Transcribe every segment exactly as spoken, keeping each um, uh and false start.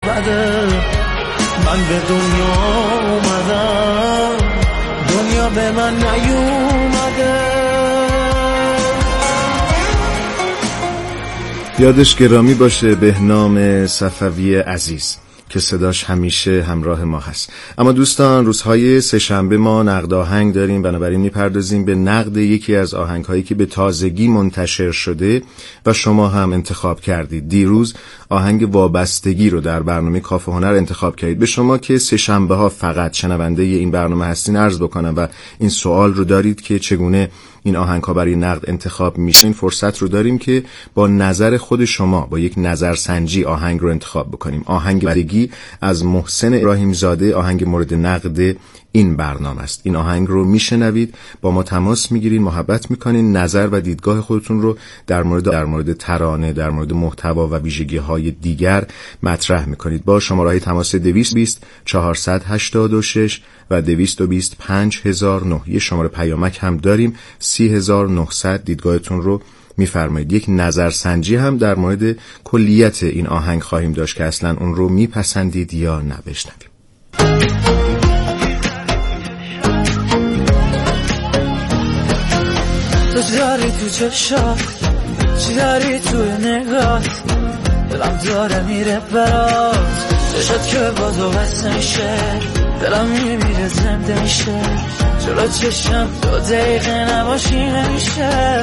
من به دنیا اومدم، دنیا به من نیومده. یادش گرامی باشه بهنام صفوی عزیز که صداش همیشه همراه ما هست. اما دوستان، روزهای سه‌شنبه ما نقد آهنگ داریم، بنابراین میپردازیم به نقد یکی از آهنگ‌هایی که به تازگی منتشر شده و شما هم انتخاب کردید. دیروز آهنگ وابستگی رو در برنامه کافه هنر انتخاب کردید. به شما که سه‌شنبه ها فقط شنونده این برنامه هستین عرض بکنم و این سوال رو دارید که چگونه این آهنگ‌ها برای نقد انتخاب میشه، این فرصت رو داریم که با نظر خود شما با یک نظرسنجی آهنگ رو انتخاب بکنیم. آهنگ وابستگی از محسن ابراهیم زاده آهنگ مورد نقد این برنامه است. این آهنگ رو میشنوید، با ما تماس میگیرین، محبت میکنین، نظر و دیدگاه خودتون رو در مورد در مورد ترانه، در مورد محتوا و ویژگی‌های دیگر مطرح میکنید. با شماره‌های تماس دویست و بیست چهارصد و هشتاد و شش و دویست و بیست پنج هزار و نه. یه شماره پیامک هم داریم سی هزار و نهصد. دیدگاهتون رو میفرمایید. یک نظرسنجی هم در مورد کلیت این آهنگ خواهیم داشت که اصلا اون رو میپسندید یا نه. بشنویم. تو داری تو چشات، چی داری تو نگات، دلم داره میره برات، چشات که بازو بسته میشه، دلم میمیره زنده میشه، جلو چشم دو دقیقه نباشی نمیشه،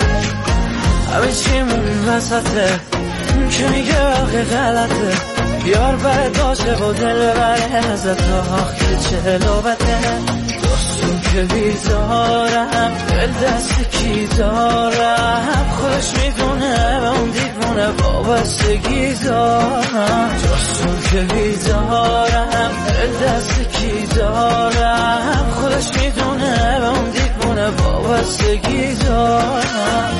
همه چی میبین وسطه، که میگه واقع غلطه، بیار برد باشه و دل بره ازت آخ که چه لابته، دوستون که بیزارم دل دست کی دارم، خودش میدونه به اون دیوونه وابستگی دارم، دوستون که بیزارم دل دست کی دارم، خودش میدونه به اون دیوونه وابستگی دارم.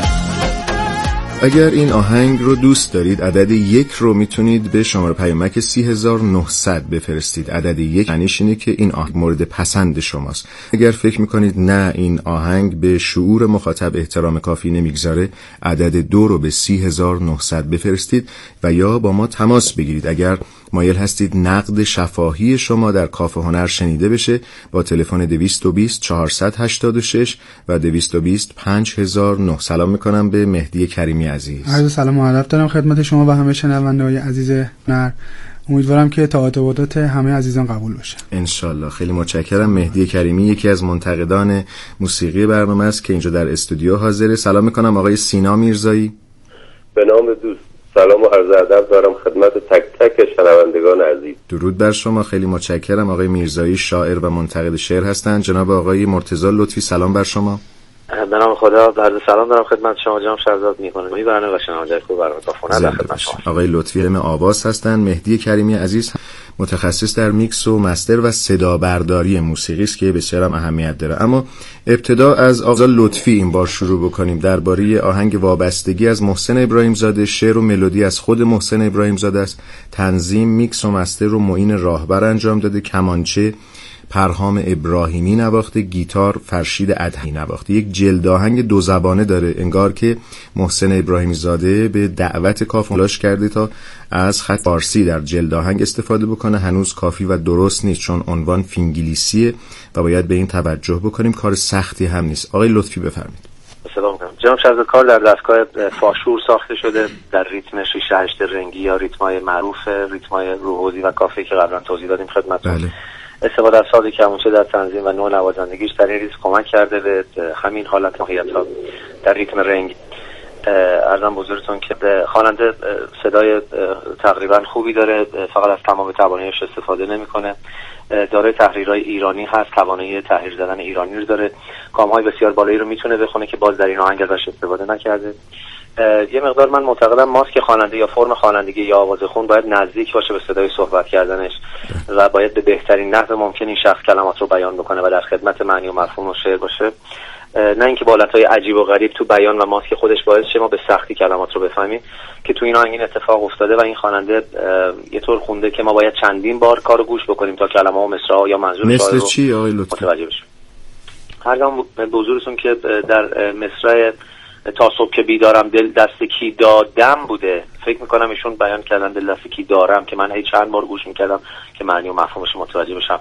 اگر این آهنگ رو دوست دارید عدد یک رو میتونید به شماره پیامک سی هزار و نهصد بفرستید. عدد یک معنیش اینه که این آهنگ مورد پسند شماست. اگر فکر میکنید نه این آهنگ به شعور مخاطب احترام کافی نمیگذاره، عدد دو رو به سی هزار و نهصد بفرستید و یا با ما تماس بگیرید. اگر مایل هستید نقد شفاهی شما در کافه هنر شنیده بشه، با تلفن دویست و بیست چهارصد و هشتاد و شش و دویست و بیست پنج هزار و نه. سلام میکنم به مهدی کریمی عزیز. عرض سلام و ادب دارم خدمت شما و همه شنونده‌های عزیز هنر. امیدوارم که تعهدات همه عزیزان قبول بشه انشالله. خیلی متشکرم. مهدی کریمی یکی از منتقدان موسیقی برنامه است که اینجا در استودیو حاضره. سلام میکنم آقای سینا میرزایی. به نام دوست سلام و عرض ادب دارم خدمت تک تک شنوندگان عزیز. درود بر شما. خیلی متشکرم. آقای میرزایی شاعر و منتقد شعر هستند. جناب آقای مرتضی لطفی سلام بر شما. به نام خدا عرض سلام دارم خدمت شما جناب شهرزاد میکنم. می برنامه و شنونده خوب برنامه کافه در خدمت شما. آقای لطفی علم آواز هستند. مهدی کریمی عزیز متخصص در میکس و مستر و صدا برداری موسیقی است که بسیار هم اهمیت داره. اما ابتدا از آقای لطفی این بار شروع بکنیم درباره آهنگ وابستگی از محسن ابراهیم زاده. شعر و ملودی از خود محسن ابراهیم زاده است. تنظیم، میکس و مستر رو معین راهبر انجام داده. کمانچه پرهام ابراهیمی نواخته، گیتار فرشید ادهی نواخته. یک جلد آهنگ دو زبانه داره، انگار که محسن ابراهیمی زاده به دعوت کافه تلاش کرده تا از خط فارسی در جلد آهنگ استفاده بکنه. هنوز کافی و درست نیست چون عنوان فینگلیسیه و باید به این توجه بکنیم. کار سختی هم نیست. آقای لطفی بفرمایید. سلام کنم. جناب شهرزاد کار در دستگاه فاشور ساخته شده در ریتم شش هشت رنگی یا ریتمای معروف، ریتمای روحوزی و کافی که قبلا توضیح دادیم خدمتتون. بله. استفاده از ساز کمانچه در تنظیم و نوع نوازندگیش در این ریتم کمک کرده به همین حالت ماهیت‌ها در ریتم رنگ. عرضم بزرگتون که خواننده صدای تقریبا خوبی داره، فقط از تمام تواناییش استفاده نمیکنه. داره تحریرهای ایرانی هست، توانایی تحریر زدن ایرانی رو داره. گام‌های بسیار بالایی رو میتونه بخونه که باز در این آهنگ ازش استفاده نکرده. یه مقدار من معتقدم ماسک خواننده یا فرم خوانندگی یا آواز خون باید نزدیک باشه به صدای صحبت کردنش و باید به بهترین نحو ممکن این شخص کلمات رو بیان بکنه و در خدمت معنی و مفهوم و شعر باشه، نه اینکه با حالتهای عجیب و غریب تو بیان و ماسک خودش باعث شه ما به سختی کلمات رو بفهمیم که تو این آهنگ این اتفاق افتاده و این خواننده یه طور خونده که ما باید چندین بار کارو گوش بکنیم تا کلمه و مصرع یا منظور شاعر رو چی آقای لطفی متوجه بشیم. هرگام به حضورتون که در مصرع تا صبح که بیدارم دل دست کی دادم بوده، فکر میکنم ایشون بیان کردن دل دست کی دارم که من هی چند بار گوش میکردم که معنی و مفهومش متوجه بشم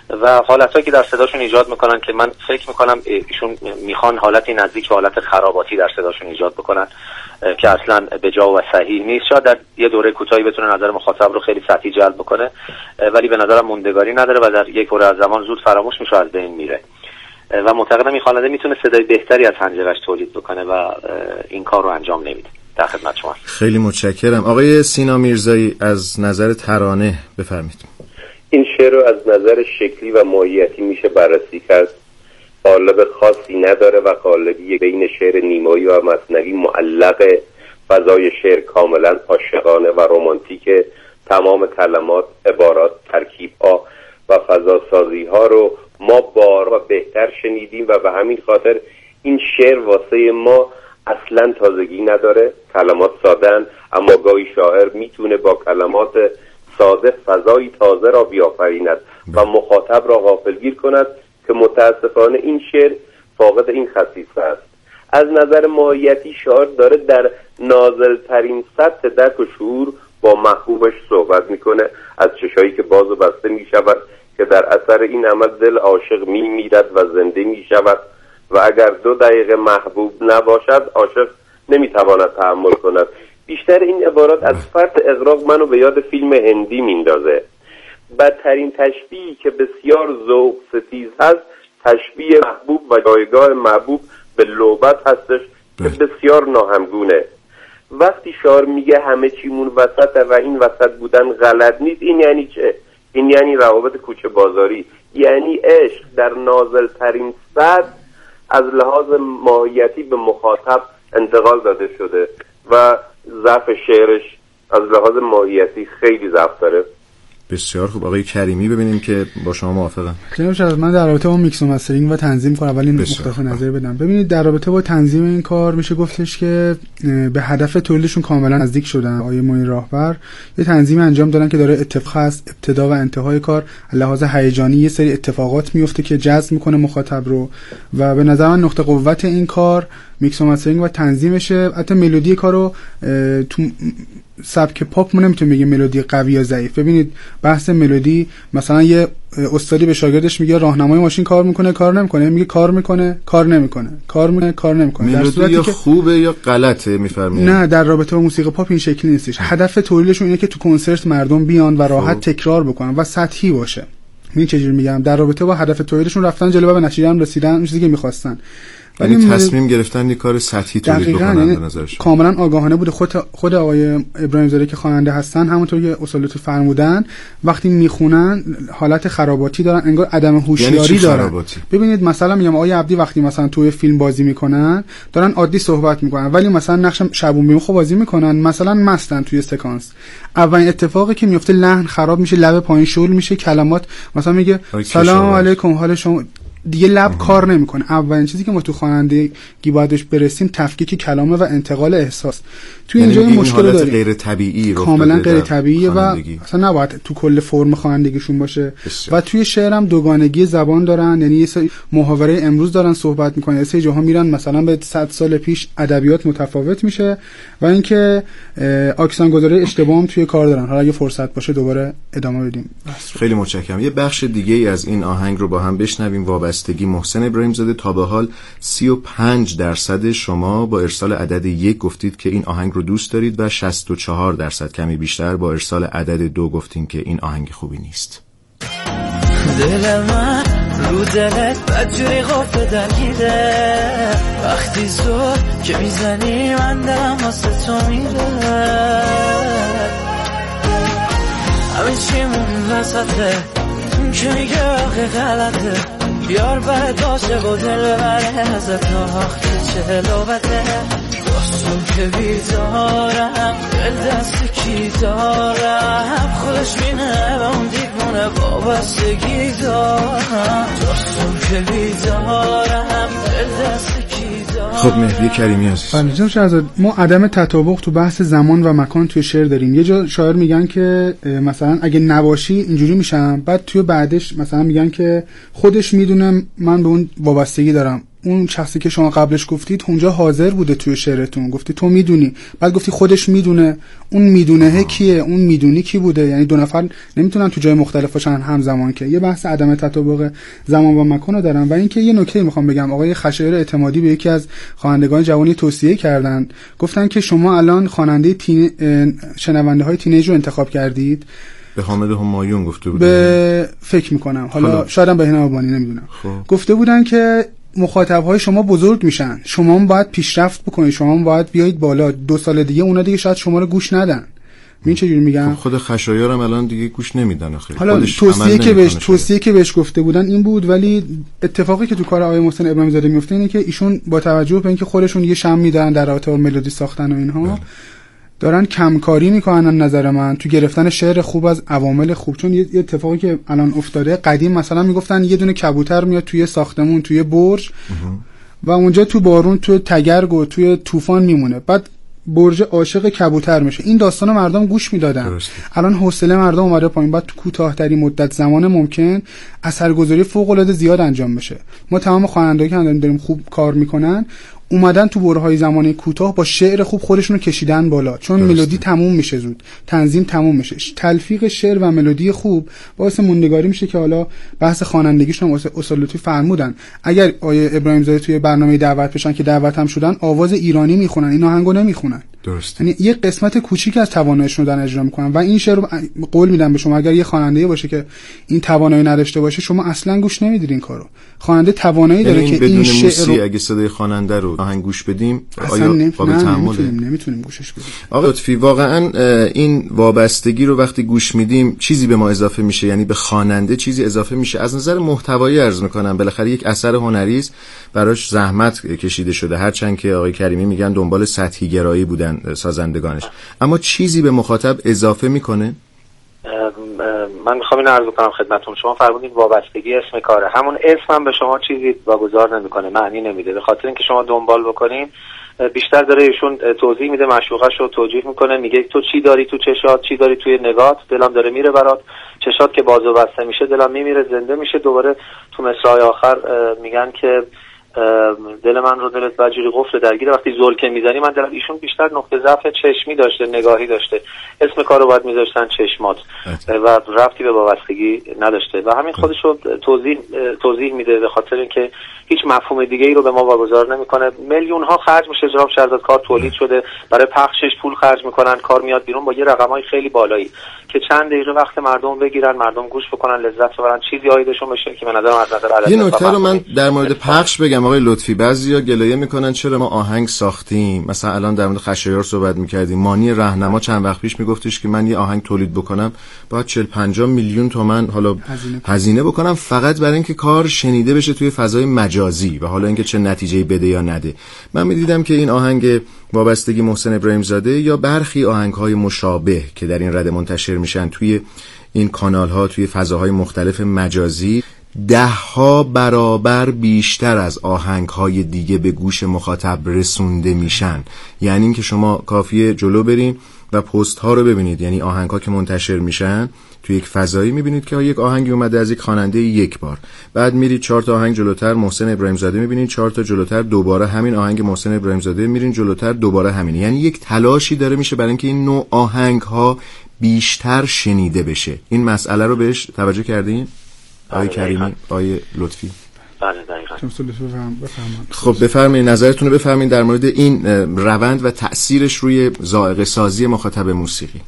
و حالتایی که در صداشون ایجاد میکنن که من فکر میکنم ایشون میخوان حالتی نزدیک به حالت خراباتی در صداشون ایجاد بکنن که اصلا به جا و صحیح نیست. شاید در یه دوره کوتاهی بتونه نظر مخاطب رو خیلی سطحی جلب بکنه ولی به نظرم موندگاری نداره و در یک دوره از زمان زود فراموش میشه، از بین میره و معتقدم این خواننده میتونه صدای بهتری از حنجرش تولید بکنه و این کار رو انجام نمیده. در خدمت شما. خیلی متشکرم. آقای سینا میرزایی از نظر ترانه بفرمایید. این شعر رو از نظر شکلی و ماهیتی میشه بررسی کرد. قالب خاصی نداره و قالبی بین شعر نیمایی و مثنوی معلقه. فضای شعر کاملا عاشقانه و رمانتیک. تمام کلمات، عبارات، ترکیب‌ها و فضاسازی ها رو ما بار و بهتر شنیدیم و به همین خاطر این شعر واسه ما اصلا تازگی نداره. کلمات ساده‌اند اما گاهی شاعر میتونه با کلمات ساده فضایی تازه را بیافریند و مخاطب را غافلگیر کند که متاسفانه این شعر فاقد این خصیصه است. از نظر ماهیتی شاعر داره در نازلترین سطح درک و شعور با محبوبش صحبت میکنه، از چشایی که باز و بسته میشود که در اثر این عمل دل عاشق میمیرد و زنده میشود و اگر دو دقیقه محبوب نباشد عاشق نمیتواند تحمل کند. بیشتر این عبارات از فرط اغراق منو به یاد فیلم هندی میندازه. بدترین تشبیهی که بسیار ذوق ستیز هست تشبیه محبوب و جایگاه محبوب به لعبت هستش که بسیار ناهمگونه. وقتی شاعر میگه همه چیمون وسطه و این وسط بودن غلط نیست، این یعنی چه؟ این یعنی روابط کوچه بازاری، یعنی عشق در نازل ترین سطح از لحاظ ماهیتی به مخاطب انتقال داده شده و ضعف شعرش از لحاظ ماهیتی خیلی ضعف داره. بسیار خوب. آقای کریمی ببینیم که با شما موافقم. جناب شهرزاد، من در رابطه با میکس و مسترینگ و تنظیم کار اولین مختصر نظر بدم. ببینید در رابطه با تنظیم این کار میشه گفتش که به هدف تولیدشون کاملا نزدیک شدن. آقای معین راهبر یه تنظیم انجام دادن که داره اتفاق است، ابتدا و انتهای کار لحاظ هیجانی یه سری اتفاقات میفته که جذب میکنه مخاطب رو و به نظر من نقطه قوت این کار میکس و مسترینگ و تنظیمشه. حتی ملودی کارو تو سبک پاپ ما نمیتونیم بگیم ملودی قوی یا ضعیف. ببینید بحث ملودی، مثلا یه استادی به شاگردش میگه راهنمای ماشین کار میکنه کار نمیکنه، میگه کار میکنه کار نمیکنه، کار میکنه کار نمیکنه. در صورتی یا که خوبه یا غلطه میفرمایید. نه، در رابطه با موسیقی پاپ این شکلی نیستش. هدف تولیدشون اینه که تو کنسرت مردم بیان و راحت تکرار بکنن و سطحی باشه. این چجوری میگم؟ در رابطه با هدف تولیدشون رفتن جلو و به نتیجه هم رسیدن، اون چیزی که می‌خواستن. یعنی تصمیم گرفتن یه کار سطحی تولید بکنن به نظرش. کاملا آگاهانه بوده. خود خود آقای ابراهیم زاده که خواننده هستن همونطور که اصالت فرمودن وقتی میخونن حالت خراباتی دارن، انگار عدم هوشیاری یعنی دارن. خراباتی؟ ببینید مثلا میگم آقای عبدی وقتی مثلا توی فیلم بازی میکنن دارن عادی صحبت میکنن ولی مثلا نقش شبون بیمخو بازی میکنن، مثلا مستن توی سکانس. اولین اتفاقی که میفته لحن خراب میشه، لب پایین شل میشه، کلمات مثلا میگه سلام علیکم حال شما، دیگه لب کار نمیکنه. اولین چیزی که ما تو خوانندگی بایدش برسیم تفکیک کلامه و انتقال احساس. تو اینجا این مشکل داریم، غیر طبیعی رو کاملا غیر طبیعیه و اصلا نباید تو کل فرم خوانندگیشون باشه. بسیار. و توی شعر هم دوگانگی زبان دارن، یعنی یه سری محاوره امروز دارن صحبت میکنن، یه سری جاها میرن مثلا به صد سال پیش ادبیات متفاوت میشه و اینکه آکسان گذاری اشتباه هم توی کار دارن. حالا اگه فرصت باشه دوباره ادامه بدیم. خیلی متشکرم. یه بخش دیگه ای از این آهنگ رو با هم بشنویم. وابستگی. محسن ابراهیم زاده، تا به حال سی و پنج درصد شما با ارسال عدد یک گفتید که این آهنگ رو دوست دارید و شصت و چهار درصد کمی بیشتر با ارسال عدد دو گفتین که این آهنگ خوبی نیست. دل من رو دلت بدجوری غفه درگیره، وقتی زود که میزنی من دلم واسه تو میره، همه چیمون وسطه که میگه آخه غلطه، بیار برد عاشق و دل بره ازت آخته چه لوبته، داستون که بیدارم دل دست کی دارم، خودش بینه و اون دیوونه وابستگی دارم، داستون که بیدارم دل دست کی دارم. خب مهدی کریمی عزیز، بله جناب شهرزاد، ما عدم تطابق تو بحث زمان و مکان توی شعر داریم. یه جا شاعر میگن که مثلا اگه نباشی اینجوری میشم، بعد توی بعدش مثلا میگن که خودش میدونه من به اون وابستگی دارم. اون شخصی که شما قبلش گفتید اونجا حاضر بوده توی شعرتون، گفتی تو میدونی، بعد گفتی خودش میدونه. اون میدونه کیه؟ اون میدونی کی بوده؟ یعنی دو نفر نمیتونن تو جای مختلف باشن همزمان، که یه بحث عدم تطابق زمان و مکان رو دارن. و اینکه یه نکته میخوام بگم، آقای خشایار اعتمادی به یکی از خوانندگان جوانی توصیه کردن، گفتن که شما الان خواننده تین... شنونده های تینیج رو انتخاب کردید. به حامد همایون گفته بود، به فکر میکنم، حالا شاید هم به هنا آبانی، نمیدونم. خوب. گفته بودن که مخاطب‌های شما بزرگ میشن، شما هم باید پیشرفت بکنید، شما هم باید بیایید بالا. دو سال دیگه اونا دیگه شاید شما رو گوش ندن. ببین چه جوری میگم. خود خشایارم الان دیگه گوش نمیدن. آخه حالا توصیه که بهش توصیه که بهش گفته بودن این بود، ولی اتفاقی که تو کار آقای محسن ابراهیم زاده میفته اینه که ایشون با توجه به اینکه خودشون یه شم میدن در رابطه با ملودی ساختن و اینها، بله. دارن کمکاری میکنن نظر من تو گرفتن شعر خوب از عوامل خوب. چون یه اتفاقی که الان افتاده، قدیم مثلا میگفتن یه دونه کبوتر میاد توی ساختمون، توی برج و اونجا تو بارون، توی تگرگ و توی طوفان میمونه، بعد برج عاشق کبوتر میشه. این داستانو مردم گوش میدادن. الان حوصله مردم اومده پایین، بعد تو کوتاه‌ترین مدت زمان ممکن اثرگذاری فوق‌العاده زیاد انجام بشه. ما تمام خواننده‌ای که داریم خوب کار میکنن اومدن تو برههای زمانی کوتاه با شعر خوب خودشونو کشیدن بالا، چون درسته. ملودی تموم میشه زود، تنظیم تموم میشه، تلفیق شعر و ملودی خوب باعث موندگاری میشه. که حالا بحث خوانندگیشون هم اصول لطفی فرمودن، اگر آیه ابراهیم زاده توی برنامه دعوت بشن که دعوت هم شدن، آواز ایرانی میخونن، این آهنگو نمیخونن. درسته. یعنی یه قسمت کوچیک از تواناییشون رو دارن اجرا میکنن. و این شعر رو قول میدم به شما، اگر یه خواننده باشه که این توانایی نداشته باشه، شما اصلا گوش نمیدید این کارو. خواننده توانایی داره یعنی که این شعر رو اگه صدای خواننده رو آهنگ گوش بدیم، آیا قابل تحمله؟ نمیتونیم نمیتونیم گوشش بدیم. آقا لطفی، واقعا این وابستگی رو وقتی گوش میدیم چیزی به ما اضافه میشه، یعنی به خواننده چیزی اضافه میشه. از نظر محتوایی عرض میکنم، بالاخره یک اثر هنری است، براش زحمت کشیده شده، هرچند که آقای کریمی میگن دنبال سطحی گرایی بودن سازندگانش، اما چیزی به مخاطب اضافه میکنه. من میخوام این عرض کنم خدمتتون، شما فرمودید وابستگی اسم کاره، همون اسم هم به شما چیزی واگذار نمیکنه، معنی نمیده، به خاطر اینکه شما دنبال بکنین بیشتر داره ایشون توضیح میده، معشوقش رو توجیه میکنه، میگه تو چی داری تو چشات، چی داری توی نگات، دلم داره میره برات، چشات که باز و بسته میشه دلم میمیره زنده میشه. دوباره تو مصرع آخر میگن که دل من رو دلت بجوری قفل درگیره، وقتی زلکه میزنی من دلم. ایشون بیشتر نقطه ضعف چشمی داشته، نگاهی داشته، اسم کارو باید میذاشتن چشمات و ربطی به وابستگی نداشته و همین خودش رو توضیح توضیح میده، به خاطر اینکه هیچ مفهوم دیگه ای رو به ما واگذار نمیکنه. میلیون ها خرج میشه، جناب شهرزاد، کار تولید شده، برای پخشش پول خرج میکنن، کار میاد بیرون با یه رقمای خیلی بالایی که چند دقیقه وقت مردم بگیرن، مردم گوش بکنن، لذت ببرن، چیزی آیدشون بشه که به نظر من از نظر عدد. یه نکته رو من در مورد پخش بگم آقای لطفی، بعضیا گلایه میکنن چرا ما آهنگ ساختیم، مثلا الان در مورد خشایار صحبت میکردیم، مانی راهنما چند وقت پیش میگفتش که من یه آهنگ تولید بکنم باید چهل پنجاه میلیون تومان حالا هزینه, هزینه بکنم فقط برای اینکه کار شنیده بشه توی فضای مجازی و حالا اینکه چه نتیجه‌ای بده یا نده. من میدیدم که این آهنگ وابستگی محسن ابراهیم زاده یا برخی آهنگ‌های مشابه که در این رده منتشر میشن توی این کانال‌ها، توی فضاهای مختلف مجازی، ده ها برابر بیشتر از آهنگ‌های دیگه به گوش مخاطب رسونده میشن. یعنی اینکه شما کافیه جلو برین و پست ها رو ببینید، یعنی آهنگ ها که منتشر میشن توی یک فضایی میبینید که یک آهنگی اومده از یک خواننده یک بار، بعد میرید چهار تا آهنگ جلوتر محسن ابراهیم زاده میبینید، چهار تا جلوتر دوباره همین آهنگ محسن ابراهیم زاده، میرین جلوتر دوباره همین. یعنی یک تلاشی داره میشه برای اینکه این نوع آهنگ ها بیشتر شنیده بشه. این مسئله رو بهش توجه کردین آقای کریمی، آقای لطفی؟ بله دقیقاً. خب بفرمایید نظرتون رو بفرمایید در مورد این روند و تأثیرش روی ذائقه سازی مخاطب موسیقی.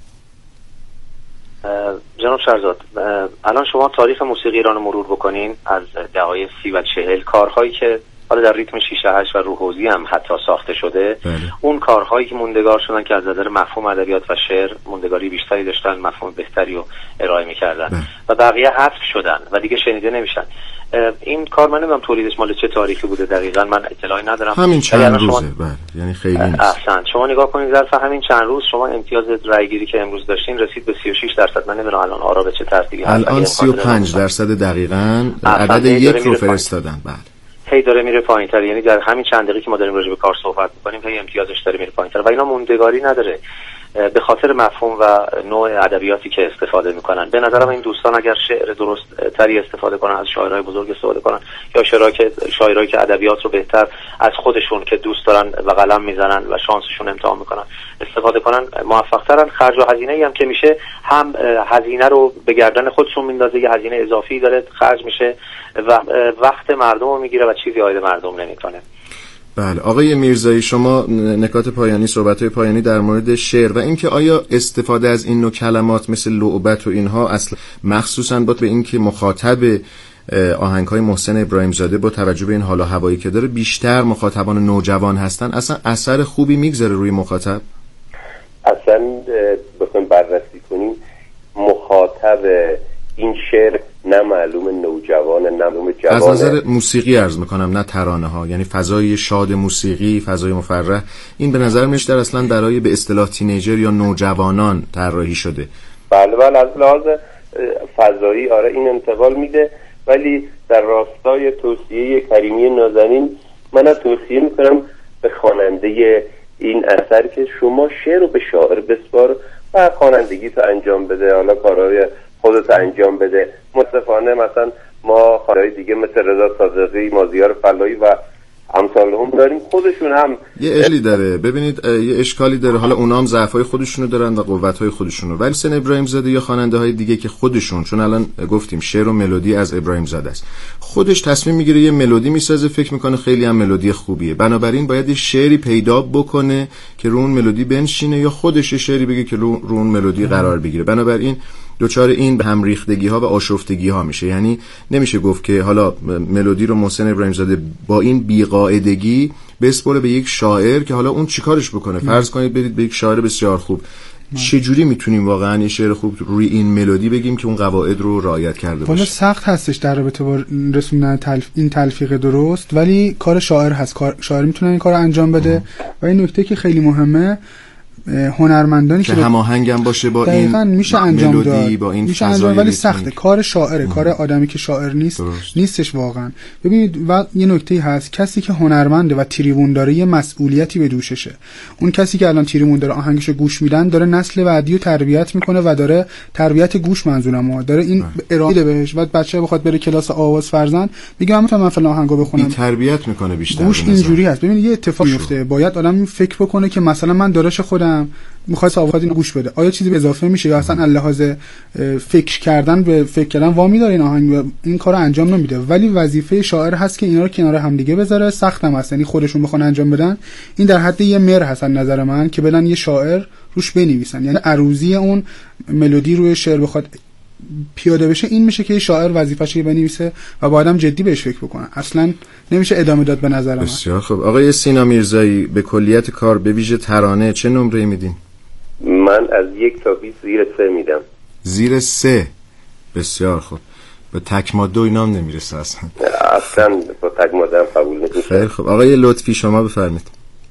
جناب شهرزاد، الان شما تاریخ موسیقی ایران رو مرور بکنین از دهه‌های سی و چهل، کارهایی که حالا در ریتم شیشه هشت و روحوزی هم حتی ساخته شده، بله. اون کارهایی که موندگار شدن که از نظر مفهوم ادبیات و شعر موندگاری بیشتری داشتن، مفهوم بهتری رو ارائه می‌کردن، بله. و بقیه حذف شدن و دیگه شنیده نمیشن. این کار من نمیدونم تولیدش مال چه تاریخی بوده دقیقاً، من اطلاعی ندارم. همین چند روزه، شما... بله. یعنی خیلی نیست. احسن. شما نگاه کنید ظرف همین چند روز شما امتیاز رایگیری که امروز داشتین رسید به سی و شش درصد. من نمیدونم الان آرا به چه ترتیبی هست. الان سی و پنج درصد دقیقاً عدد یک رو فرستادن. بله. هی داره میره پایین‌تر، یعنی در همین چند دقیقه که ما داریم راجع به کار صحبت می‌کنیم هی امتیازش داره میره پایین‌تر و اینا موندگاری نداره. به خاطر مفهوم و نوع ادبیاتی که استفاده میکنن. به نظرم این دوستان اگر شعر درست تری استفاده کنن، از شاعرای بزرگ استفاده کنن، یا شاعرایی که شاعرایی که ادبیات رو بهتر از خودشون که دوست دارن و قلم میزنن و شانسشون امتحان میکنن استفاده کنن، موفق ترن. خرج و هزینه‌ای هم که میشه، هم هزینه رو به گردن خودشون میندازه، یه هزینه اضافی داره خرج میشه و وقت مردم رو میگیره و چیزی عاید مردم نمیکنه. بله آقای میرزایی، شما نکات پایانی، صحبت‌های پایانی در مورد شعر و اینکه آیا استفاده از این نوع کلمات مثل لعبت و اینها اصلا مخصوصاً با به اینکه مخاطب آهنگ‌های محسن ابراهیم زاده با توجه به این حال و هوایی که داره بیشتر مخاطبان نوجوان هستن، اصلا اثر خوبی میگذاره روی مخاطب؟ اصلا بخوایم بررسی کنیم مخاطب این شعر نه معلوم نوجوان نه معلوم جوانه. از نظر موسیقی عرض میکنم، نه ترانه ها، یعنی فضای شاد موسیقی، فضای مفرح، این به نظر میاد اصلا برای به اصطلاح تینیجر یا نوجوانان طراحی شده. بله بله، از لحاظ فضایی آره این انتقال میده، ولی در راستای توصیه کریمی نازنین من توصیه میکنم به خواننده این اثر که شما شعر رو به شاعر بسپار و خوانندگی تو انجام بده، حالا کارهای خودت انجام بده. متاسفانه مثلا ما خارج دیگه مثل رضا صادقی، مازیار فلایی و امثال هم داریم، خودشون هم یه اشکالی داره. ببینید یه اشکالی داره، حالا اونا هم ضعف‌های خودشونو دارن و قوت‌های خودشونو، ولی حسین ابراهیم زاده یا خواننده‌های دیگه که خودشون، چون الان گفتیم شعر و ملودی از ابراهیم زاده است، خودش تصمیم میگیره یه ملودی میسازه، فکر میکنه خیلی هم ملودی خوبیه، بنابراین باید یه شعری پیدا بکنه که رو اون ملودی بنشینه، یا خودش شعری بگه که رو, رو اون ملودی قرار بگیره. بنابراین دوچار این به هم ریختگی ها و آشفتگی ها میشه. یعنی نمیشه گفت که حالا ملودی رو محسن ابراهیم زاده با این بیقاعدگی بسپره به یک شاعر که حالا اون چیکارش بکنه. فرض کنید برید به یک شاعر بسیار خوب، چجوری میتونیم واقعا یه شعر خوب روی این ملودی بگیم که اون قواعد رو رعایت کرده باشه؟ والا سخت هستش در رابطه با رسوندن تلف... این تلفیق درست، ولی کار شاعر هست. کار... شاعر میتونه این کارو انجام بده. ام. و این نکته که خیلی مهمه، هنرمندانی که هماهنگم باشه با این میشه انجام داد، با این میشه انجام، ولی سخته. کار شاعره، کار آدمی که شاعر نیست درست. نیستش واقعا. ببینید و یه نکته هست، کسی که هنرمنده و تریبون داره یه مسئولیتی به دوششه. اون کسی که الان تریبون داره آهنگشو گوش میدن داره نسل بعدی رو تربیت میکنه و داره تربیت گوش منظورم داره این ارائه بهش. بعد بچه بخواد بره کلاس آواز فرزند میگه من میتونم فلان آهنگو بخونم، این تربیت میکنه بیشتر. گوش اینجوری هست. ببینید یه اتفاق میفته، باید آدم فکر بکنه که مثلا من داداش خودم میخواد آواز اینو گوش بده، آیا چیزی به اضافه میشه یا اصلا لحاظ فکر کردن به فکر کردن وامی داره این آهنگ این کارو انجام نمیده. ولی وظیفه شاعر هست که اینا رو کنار هم دیگه بذاره. سختم هست، یعنی خودشون بخوان انجام بدن. این در حد یه مهر هست نظر من که بدن یه شاعر روش بنویسن، یعنی عروضی اون ملودی روی شعر بخواد پیاده بشه، این میشه که شاعر وظیفه‌شه بنویسه و با آدم جدی بهش فکر بکنه. اصلا نمیشه ادامه داد به نظر من. بسیار خوب. آقای سینا میرزایی، به کلیت کار به ویژه ترانه چه نمره میدین؟ من از یک تا بیست زیر سه میدم. زیر سه؟ بسیار خوب. به تک ماده و اینام نمیرسه اصلا. اصلا با تک ماده هم قبول نمیشه. خیلی خوب. آقای لطفی شما بفرمایید.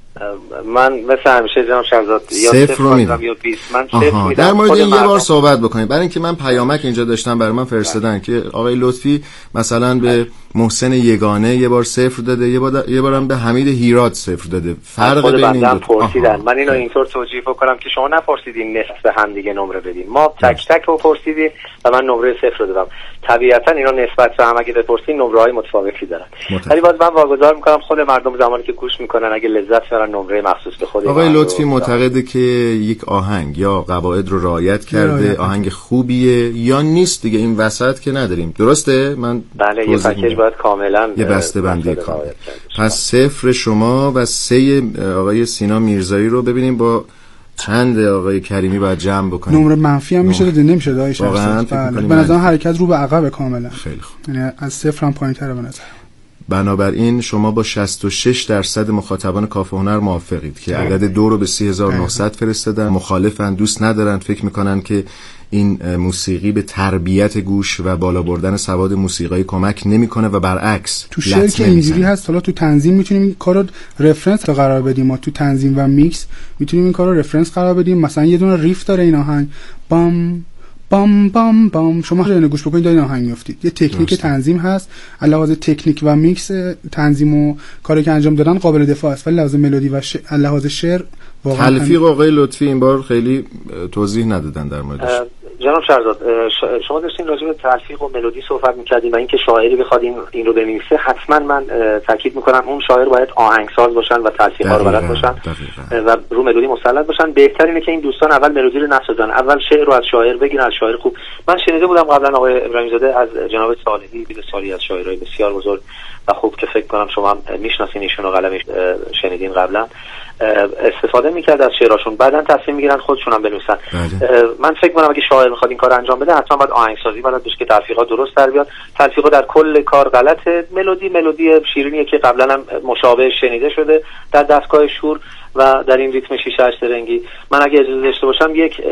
من مثل همیشه جناب شهزاد یا صفر رو میدم یا بیست. من صفر میدم. در مورد این یه بار صحبت بکنید، برای اینکه من پیامک اینجا داشتم برای من فرستادن که آقای لطفی مثلا به محسن یگانه یه بار صفر داده، یه بار یه بارم به حمید هیراد صفر داده. فرق بین این دو پرسیدن. من اینو اینطور توجیه کنم که شما نپرسیدین نصف به هم دیگه نمره بدین، ما تک تک رو پرسیدیم و من نمره صفر دادم. طبیعتا اینا نسبت به هم اگه بپرسین نمره‌های متفاوتی دارن، ولی باز من واگذار میکنم خود مردم زمانی که گوش میکنن اگه لذت ببرن نمره مخصوص به خود. آقای لطفی معتقده که یک آهنگ یا قواعد رو رعایت کرده، آهنگ خوبیه یا نیست دیگه، این وسط که نداریم. درسته؟ من بله یه پکیج باید کاملا یه بسته بندی کامل. پس صفر شما و سه آقای سینا میرزایی رو ببینیم با چند آقای کریمی باید جمع بکنیم. نمره منفی هم میشه داده نمیشه دایش. واقعا به نظر حرکت رو به عقب کاملا. خیلی خوب. یعنی از صفر هم پایین‌تره به نظر. بنابراین شما با شصت و شش درصد مخاطبان کافه هنر موافقید که عدد دو رو به سی هزار و نهصد فرستادن. مخالفن، دوست ندارن، فکر میکنن که این موسیقی به تربیت گوش و بالا بردن سواد موسیقایی کمک نمیکنه و برعکس. تو شعر که اینجوری هست، حالا تو تنظیم میتونیم این کارو رفرنس قرار بدیم. ما تو تنظیم و میکس میتونیم این کارو رفرنس قرار بدیم. مثلا یه دونه ریف داره این آهنگ، بام بام بام بام، شما اینو گوش بکنید دارین آهنگ میافتید. یه تکنیک درسته. تنظیم هست، علاوه تکنیک و میکس تنظیم و کاری که انجام دادن قابل دفاع است، ولی لازم ملودی و ش... لحاظ شعر تلفیق آقای لطفی این بار خیلی توضیح ندادن در موردش. جناب شهرزاد، شما داشتین راجع به تلفیق و ملودی صحبت می‌کردین و اینکه شاعری بخواد این این رو بنویسه، حتما من تاکید می‌کنم اون شاعر باید آهنگساز باشن و تلفیق‌ها رو بلد باشن و رو ملودی مسلط باشن. بهتر اینه که این دوستان اول ملودی رو نسازن، اول شعر رو از شاعر بگیرن، از شاعر خوب. من شنیده بودم قبلا آقای ابراهیم زاده از جناب صالحی، بید سالی از شاعرای بسیار بزرگ و خوب که فکر کنم شما میشناسین ایشون و قلمش شنیدین قبلا، استفاده میکرد از شعراشون، بعدن تصمیم میگیرن خودشون هم بنویسن. من فکر کنم اگه شاعر میخواد این کار انجام بده حتما باید آهنگسازی بلد باشه که تلفیقات درست در بیاد. تلفیقا در کل کار غلطه. ملودی ملودی شیرینیه که قبلا هم مشابه شنیده شده در دستگاه شور و در این ریتم شیش هشت رنگی. من اگه اجازه داشته باشم یک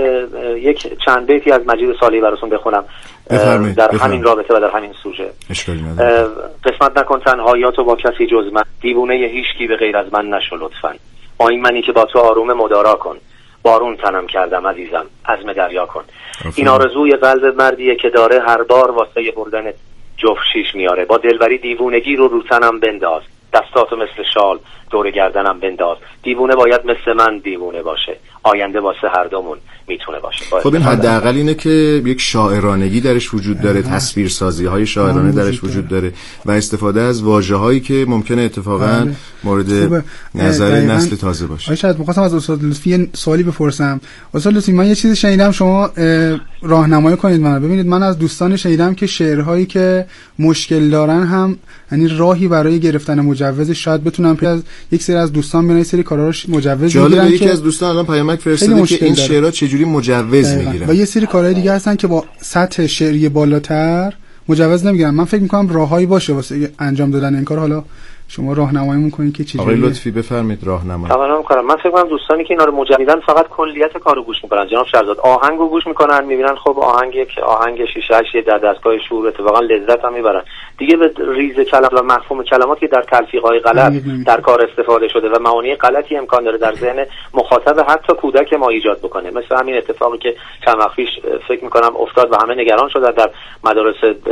یک چند بیتی از مجید صالحی براتون بخونم بفرمید. در بفرمید. همین رابطه و در همین سوژه. اشکالی نداره. قسمت نکن تنهاییاتو با کسی جز من، دیوونه هیچکی به غیر از من نشو لطفاً. با این منی که با تو آروم مدارا کن، بارون تنم کردم عزیزم عزم دریا کن. افرین. این آرزوی قلب مردیه که داره هر بار واسه بردن جفت شیش میاره. با دلبری دیوونگی رو رو تنم بنداز، دستاتو مثل شال دور گردنم بنداز. دیوونه باید مثل من دیوونه باشه، آینده واسه هر دومون میتونه باشه. خب این حداقل اینه که یک شاعرانگی درش وجود داره، تصویرسازی های شاعرانه درش وجود داره و استفاده از واژه‌هایی که ممکنه اتفاقا مورد نظر نسل تازه باشه. آره شاید می‌خواستم از استاد لطفی یه سوالی بپرسم. استاد لطفی، من یه چیزی شنیدم شما راهنمایی کنید من. ببینید من از دوستان شنیدم که شعرهایی که مشکل دارن هم یعنی راهی برای گرفتن مجوز شاید بتونن پیش از یک سری از دوستان بیان سری کارا رو مجوز بگیرن. یکی از دوستان الان پیامک فرستاده که این شعرها چجوری مجوز میگیرن و یه سری کارهای دیگه هستن که با سطح شعری بالاتر مجوز نمیگیرن. من فکر می‌کنم راههایی باشه واسه انجام دادن این کار. حالا شما راهنمایی می‌کنید که چجوری؟ آقای لطفی بفرمایید راهنمایی. تمام می‌کنم. من فکر کنم دوستانی که اینا رو مجوز میدن فقط کلیت کارو گوش می‌کنن. جناب شهرزاد آهنگو گوش می‌کنن، می‌بینن خب آهنگ یک آهنگ شیشه هشت در دستگاه شور اتفاقا لذت هم می‌برن. دیگه به ریز کلمات و مفهوم کلماتی در تلفیق‌های غلط در کار استفاده شده و معانی غلطی امکان داره در ذهن مخاطب حتی کودک ما ایجاد بکنه. مثل همین اتفاقی که چند وقت پیش فکر می‌کنم افتاد و همه نگران شدن در مدارس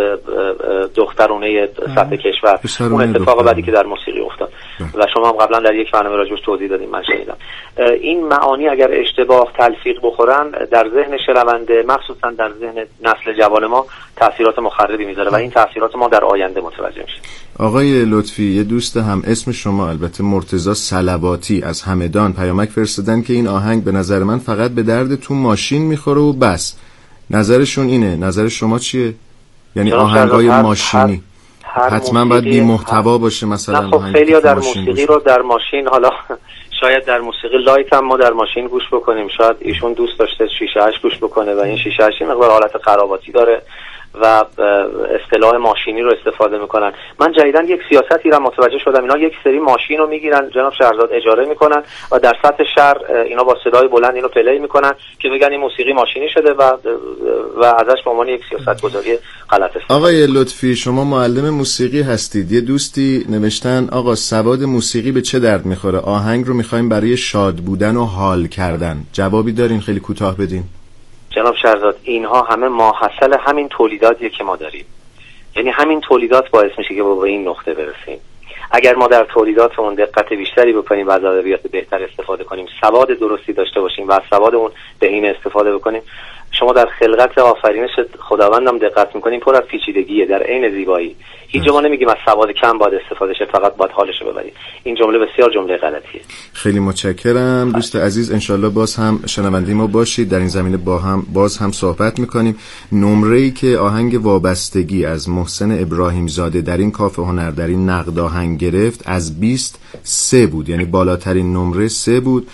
دخترونه سطح کشور، اون اتفاق بعدی که در موسیقی افتاد و شما هم قبلا در یک برنامه راجعش توضیح دادیم من شنیدم. این معانی اگر اشتباه تلفیق بخورن در ذهن شنونده مخصوصا در ذهن نسل جوان ما تاثیرات مخربی میذاره و این تاثیرات ما در آینده متوجه میشیم. آقای لطفی، یه دوست هم اسم شما البته مرتضی صلواتی از همدان پیامک فرستادن که این آهنگ به نظر من فقط به درد تو ماشین میخوره و بس. نظرشون اینه، نظر شما چیه؟ یعنی آهنگای ماشینی حتما باید بی محتوا باشه مثلا؟ نه خب خیلی‌ها در موسیقی رو در ماشین، حالا شاید در موسیقی لایت هم ما در ماشین گوش بکنیم، شاید ایشون دوست داشته شیشه اش گوش بکنه و این شیشه اش مقدار حالت خراباتی داره و اصطلاح ماشینی رو استفاده میکنن. من جدیداً یک سیاستی رو متوجه شدم، اینا یک سری ماشین رو میگیرن جناب شهرزاد اجاره میکنن و در سطح شهر اینا با صدای بلند اینو پلی میکنن که میگن این موسیقی ماشینی شده و و ازش به عنوان یک سیاست گذاری غلط است. آقای لطفی شما معلم موسیقی هستید، یه دوستی نوشتن آقا سواد موسیقی به چه درد میخوره؟ آهنگ رو میخوایم برای شاد بودن و حال کردن. جوابی دارین خیلی کوتاه بدین؟ جناب شهرزاد اینها همه ماحصل همین تولیداتیه که ما داریم، یعنی همین تولیدات باعث میشه که به این نقطه برسیم. اگر ما در تولیداتمون دقت بیشتری بکنیم و از ادبیات بهتر استفاده کنیم، سواد درستی داشته باشیم و از سوادمون به این استفاده بکنیم، شما در خلقت آفرینش خداوندم دقت میکنیم پر از پیچیدگیه در عین زیبایی. هیچ جا ما نمیگیم از سواد کم باید استفاده شه، فقط باید حالش رو ببرید. این جمله بسیار جمله غلطیه. خیلی متشکرم دوست عزیز، انشالله باز هم شنونده ما باشید، در این زمینه با هم باز هم صحبت میکنیم. نمره‌ای که آهنگ وابستگی از محسن ابراهیم زاده در این کافه هنر در این نقد آهنگ گرفت از بیست سه بود، یعنی بالاترین نمره سه بود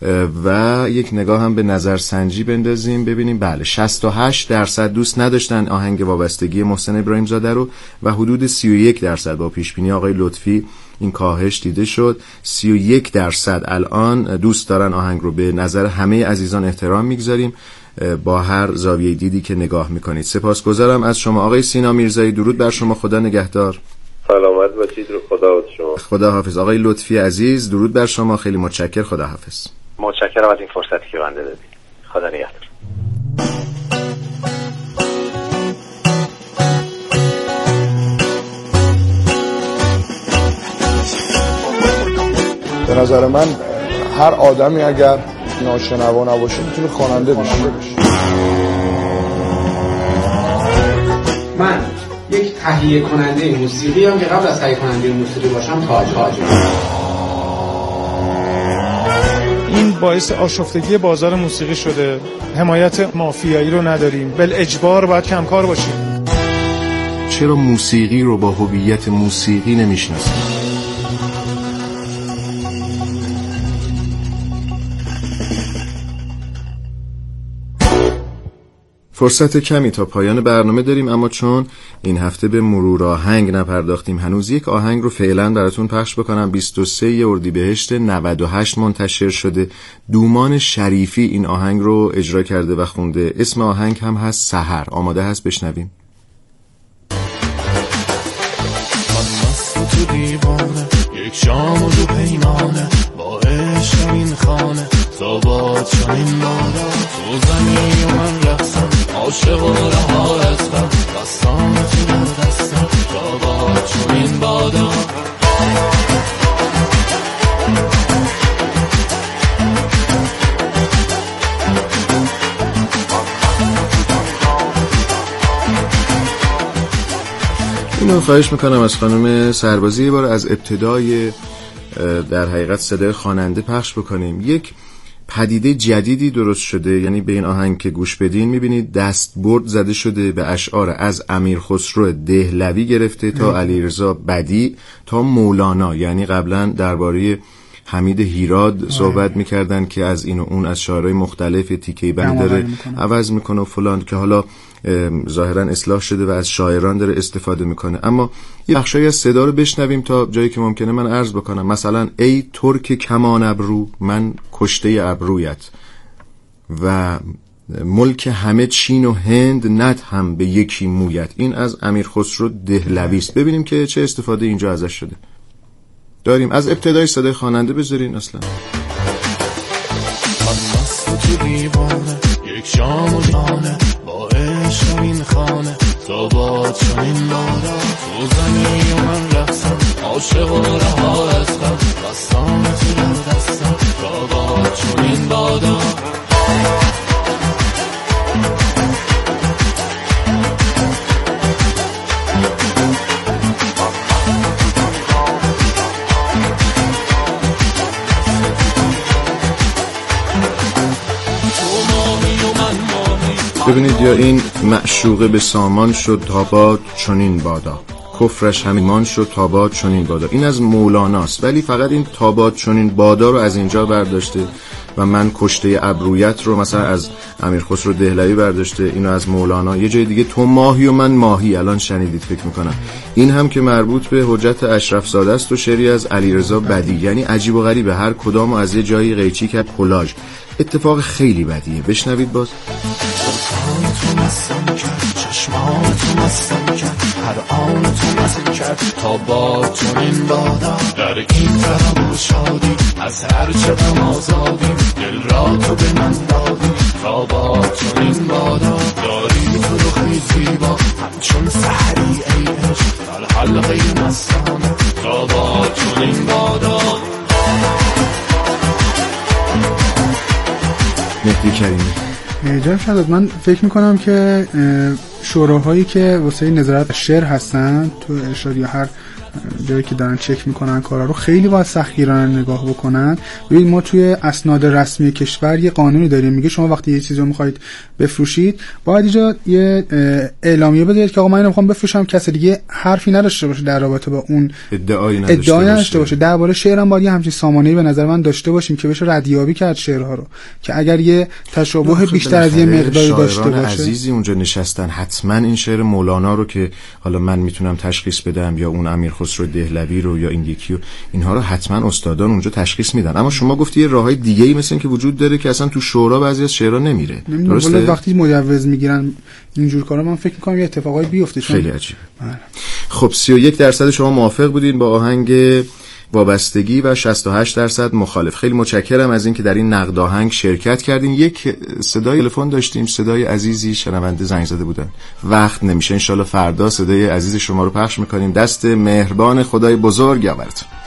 و یک نگاه هم به نظرسنجی بندازیم ببینیم. بله شصت و هشت درصد دوست نداشتن آهنگ وابستگی محسن ابراهیم زاده رو و حدود سی و یک درصد با پیشبینی آقای لطفی این کاهش دیده شد. سی و یک درصد الان دوست دارن آهنگ رو. به نظر همه عزیزان احترام میگذاریم با هر زاویه دیدی که نگاه میکنید. سپاسگزارم از شما آقای سینا میرزایی، درود بر شما، خدا نگهدار. سلامت باشید، رو خدا و شما. خدا حافظ. آقای لطفی عزیز درود بر شما، خیلی متشکر، خدا حافظ. متشکرم از این فرصتی که بنده دادید. خدا نگهدار. به نظر من هر آدمی اگر ناشنوا نباشه میتونه خواننده بشه. من یک تهیه کننده موسیقی هم که قبل از تهیه کننده موسیقی باشم تاج تاج این باعث آشفتگی بازار موسیقی شده. حمایت مافیایی رو نداریم، بل اجبار باید کمکار باشیم. چرا موسیقی رو با هویت موسیقی نمیشناسیم؟ فرصت کمی تا پایان برنامه داریم، اما چون این هفته به مرور آهنگ نپرداختیم هنوز، یک آهنگ رو فعلا براتون پخش بکنم. بیست و سه اردیبهشت نود و هشت منتشر شده. دومان شریفی این آهنگ رو اجرا کرده و خونده. اسم آهنگ هم هست سحر. آماده هست؟ بشنویم. تو دیوانه یک شام و دو پیمانه با عشق این خانه زاباد شمین بادا تو زنی و من رقصم عاشق و رها هستم دستان تو در دستم زاباد شمین بادا اینو خواهش میکنم از خانم سربازی بار از ابتدای در حقیقت صدای خواننده پخش بکنیم. یک پدیده جدیدی درست شده، یعنی به این آهنگ که گوش بدین میبینید دستبرد زده شده به اشعار از امیر خسرو دهلوی گرفته تا علیرضا بدیع تا مولانا. یعنی قبلا درباره حمید هیراد صحبت میکردن که از این و اون از شاعرای مختلف تیکه‌ای بند داره عوض میکنه و فلان، که حالا ظاهرا اصلاح شده و از شاعران داره استفاده میکنه. اما یه بخشایی از صدا رو بشنویم تا جایی که ممکنه من عرض بکنم. مثلا ای ترک کمان ابرو من کشته ابرویت و ملک همه چین و هند ندهم به یکی مویت. این از امیر خسرو دهلوی است. ببینیم که چه استفاده اینجا ازش شده. داریم از ابتدای صدای خواننده بذارین. اصلا من مست تو دیوانه یک شام و جانه با عشق این خانه زاباد شمین بادا تو زنی و من رقصم عاشق و رها هستم دستان تو در دستم زاباد شمین بادا ببینید، یا این معشوقه به سامان شد تاباد چنین بادا، کفرش همیمان شد تاباد چنین بادا. این از مولاناست، ولی فقط این تاباد چنین بادا رو از اینجا برداشته و من کشته ابرویت رو مثلا از امیر خسرو دهلوی برداشته، اینو از مولانا. یه جای دیگه تو ماهی و من ماهی، الان شنیدید فکر میکنم. این هم که مربوط به حجت اشرف زاده است و شعری از علیرضا بدیع. یعنی عجیب و غریبه، هر کدام از یه جایی قیچی کرد کلاژ. اتفاق خیلی بدیه. بشنوید باز. تو مستم کرد چشمان تو مستم کرد هر آن تو مستم کرد تا با چنین بادا در این فرام و شادی از هر چه غم آزادی دل را تو به من دادی تا با چنین بادا داری تو رو خیلی زیبا همچون سحری ای عشق در حلقه مستانه تا با چنین بادا. مهدی کریمی. جناب شهزاد، من فکر میکنم که شوراهایی که واسه نظارت شعر هستن تو ارشاد یا هر جایی که دارن چک میکنن کارا رو، خیلی باید سختگیرانه نگاه بکنن. ببینید ما توی اسناد رسمی کشور یه قانونی داریم، میگه شما وقتی یه چیزی رو میخواید بفروشید باید اینجا یه اعلامیه بدید که آقا من اینو میخوام بفروشم، کسی دیگه حرفی نداشته باشه در رابطه با اون ادعایی نداشته, ادعایی نداشته باشه. درباره شعرم باید یه همچین سامانه‌ای به نظر من داشته باشیم که بشه ردیابی کرد شعرها رو، که اگر یه تشابه بیشتر از یه مقداری داشته باشه. عزیزی اونجا نشستن، حتما این شعر مولانا رو که حالا من میتونم تشخیص بدم یا اون امیر خسرو دهلوی رو یا این یکی رو، اینها رو حتما استادان اونجا تشخیص میدن. اما شما گفتی یه راههای دیگه‌ای مثلا که وجود داره که اصلا تو شورا بعضی از شعرها نمیره. درسته؟ وقتی مجوز میگیرن اینجور کارا من فکر می‌کنم یه اتفاقایی بیفته. خیلی عجیبه. خب سی و یک درصد شما موافق بودین با آهنگ وابستگی و شصت و هشت درصد مخالف. خیلی متشکرم از این که در این نقد آهنگ شرکت کردین. یک صدای تلفن داشتیم، صدای عزیزی شنونده زنگ زده بودن. وقت نمیشه، انشالله فردا صدای عزیز شما رو پخش میکنیم. دست مهربان خدای بزرگ یاورتون.